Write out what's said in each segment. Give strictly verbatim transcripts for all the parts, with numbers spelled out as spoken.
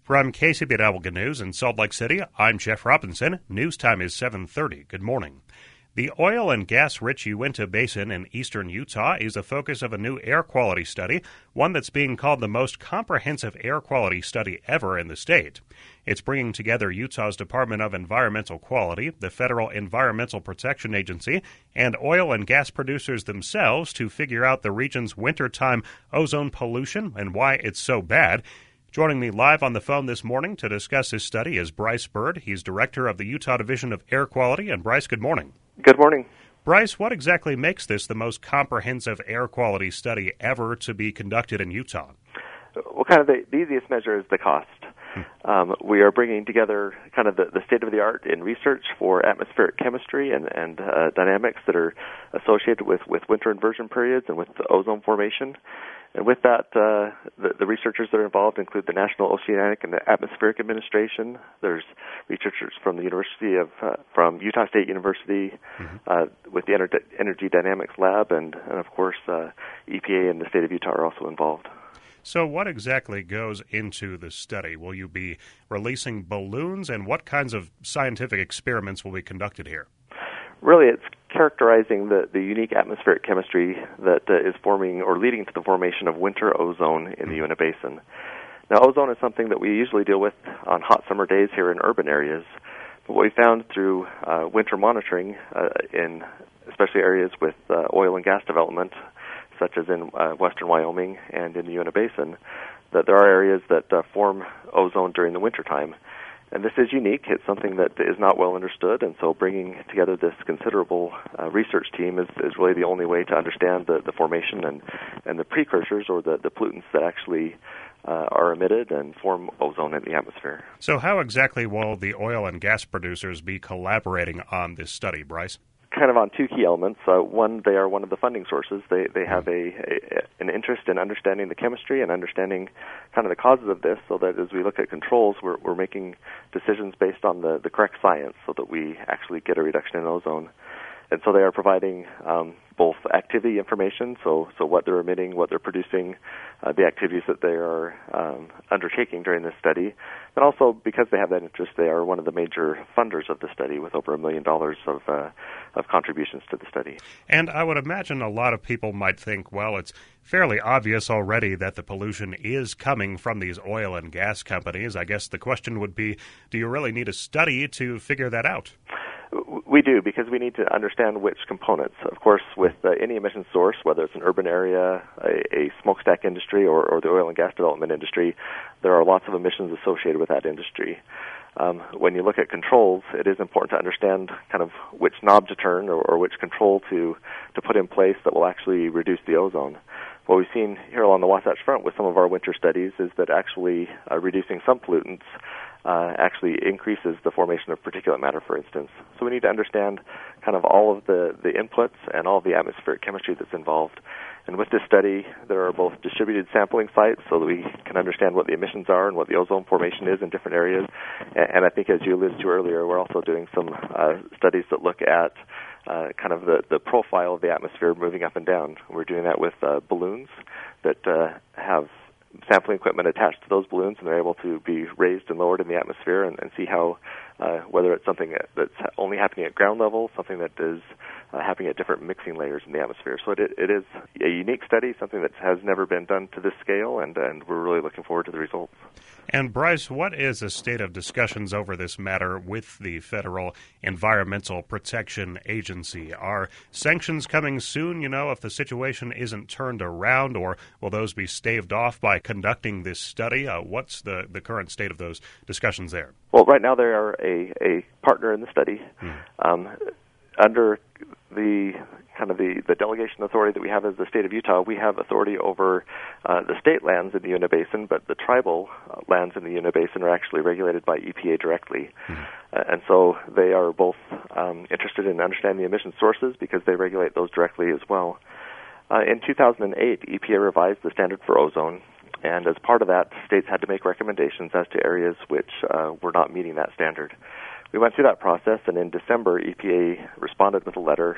From K C B W News in Salt Lake City, I'm Jeff Robinson. News time is seven thirty. Good morning. The oil and gas-rich Uinta Basin in eastern Utah is the focus of a new air quality study, one that's being called the most comprehensive air quality study ever in the state. It's bringing together Utah's Department of Environmental Quality, the Federal Environmental Protection Agency, and oil and gas producers themselves to figure out the region's wintertime ozone pollution and why it's so bad. Joining me live on the phone this morning to discuss this study is Bryce Bird. He's director of the Utah Division of Air Quality. And Bryce, good morning. Good morning. Bryce, what exactly makes this the most comprehensive air quality study ever to be conducted in Utah? Well, kind of the, the easiest measure is the cost. Hmm. Um, we are bringing together kind of the, the state-of-the-art in research for atmospheric chemistry and, and uh, dynamics that are associated with, with winter inversion periods and with the ozone formation. And with that, uh, the, the researchers that are involved include the National Oceanic and Atmospheric Administration. There's researchers from the University of, uh, from Utah State University, mm-hmm. uh, with the Ener- Energy Dynamics Lab, and, and of course, uh, E P A and the state of Utah are also involved. So what exactly goes into the study? Will you be releasing balloons, and what kinds of scientific experiments will be conducted here? Really, it's characterizing the, the unique atmospheric chemistry that uh, is forming or leading to the formation of winter ozone in the Uinta Basin. Now, ozone is something that we usually deal with on hot summer days here in urban areas. But what we found through uh, winter monitoring uh, in especially areas with uh, oil and gas development, such as in uh, western Wyoming and in the Uinta Basin, that there are areas that uh, form ozone during the wintertime. And this is unique. It's something that is not well understood, and so bringing together this considerable uh, research team is, is really the only way to understand the, the formation and, and the precursors or the, the pollutants that actually uh, are emitted and form ozone in the atmosphere. So how exactly will the oil and gas producers be collaborating on this study, Bryce? Kind of on two key elements. Uh, one, they are one of the funding sources. They they have a, a an interest in understanding the chemistry and understanding kind of the causes of this, so that as we look at controls, we're we're making decisions based on the, the correct science, so that we actually get a reduction in ozone. And so they are providing um, both activity information, so so what they're emitting, what they're producing, uh, the activities that they are um, undertaking during this study. And also, because they have that interest, they are one of the major funders of the study with over a million dollars of uh, of contributions to the study. And I would imagine a lot of people might think, well, it's fairly obvious already that the pollution is coming from these oil and gas companies. I guess the question would be, do you really need a study to figure that out? We do, because we need to understand which components. Of course, with uh, any emission source, whether it's an urban area, a, a smokestack industry, or, or the oil and gas development industry, there are lots of emissions associated with that industry. Um, when you look at controls, it is important to understand kind of which knob to turn or, or which control to, to put in place that will actually reduce the ozone. What we've seen here along the Wasatch Front with some of our winter studies is that actually uh, reducing some pollutants uh, actually increases the formation of particulate matter, for instance. So we need to understand kind of all of the, the inputs and all of the atmospheric chemistry that's involved. And with this study, there are both distributed sampling sites so that we can understand what the emissions are and what the ozone formation is in different areas. And, and I think, as you alluded to earlier, we're also doing some uh, studies that look at uh, kind of the, the profile of the atmosphere moving up and down. We're doing that with uh, balloons that uh, have sampling equipment attached to those balloons, and they're able to be raised and lowered in the atmosphere and, and see how, uh, whether it's something that's only happening at ground level, something that is uh, happening at different mixing layers in the atmosphere. So it, it is a unique study, something that has never been done to this scale, and, and we're really looking forward to the results. And Bryce, what is the state of discussions over this matter with the Federal Environmental Protection Agency? Are sanctions coming soon, you know, if the situation isn't turned around, or will those be staved off by conducting this study? Uh, what's the, the current state of those discussions there? Well, right now they are a, a partner in the study. Hmm. Um, under the kind of the, the delegation authority that we have as the state of Utah, we have authority over uh, the state lands in the Uinta Basin, but the tribal uh, lands in the Uinta Basin are actually regulated by E P A directly. Mm-hmm. Uh, and so they are both um, interested in understanding the emission sources because they regulate those directly as well. Uh, in two thousand eight, E P A revised the standard for ozone, and as part of that, states had to make recommendations as to areas which uh, were not meeting that standard. We went through that process, and in December, E P A responded with a letter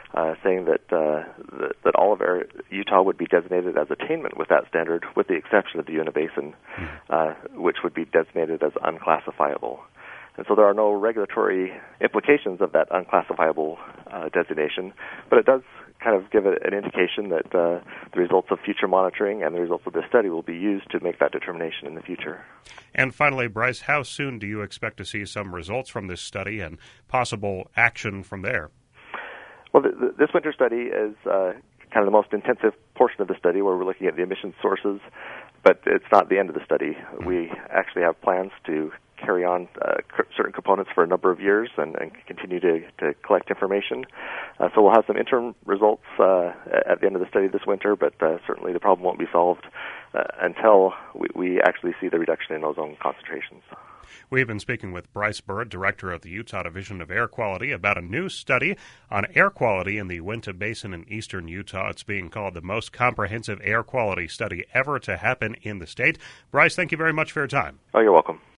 uh, saying that, uh, that that all of our, Utah would be designated as attainment with that standard, with the exception of the Uinta Basin, mm. uh, which would be designated as unclassifiable. And so there are no regulatory implications of that unclassifiable uh, designation, but it does kind of give it an indication that uh, the results of future monitoring and the results of this study will be used to make that determination in the future. And finally, Bryce, how soon do you expect to see some results from this study and possible action from there? Well, the, the, this winter study is uh, kind of the most intensive portion of the study, where we're looking at the emission sources, but it's not the end of the study. Mm-hmm. We actually have plans to carry on uh, c- certain components for a number of years and, and continue to, to collect information. Uh, so we'll have some interim results uh, at the end of the study this winter, but uh, certainly the problem won't be solved uh, until we, we actually see the reduction in ozone concentrations. We've been speaking with Bryce Bird, director of the Utah Division of Air Quality, about a new study on air quality in the Uinta Basin in eastern Utah. It's being called the most comprehensive air quality study ever to happen in the state. Bryce, thank you very much for your time. Oh, you're welcome.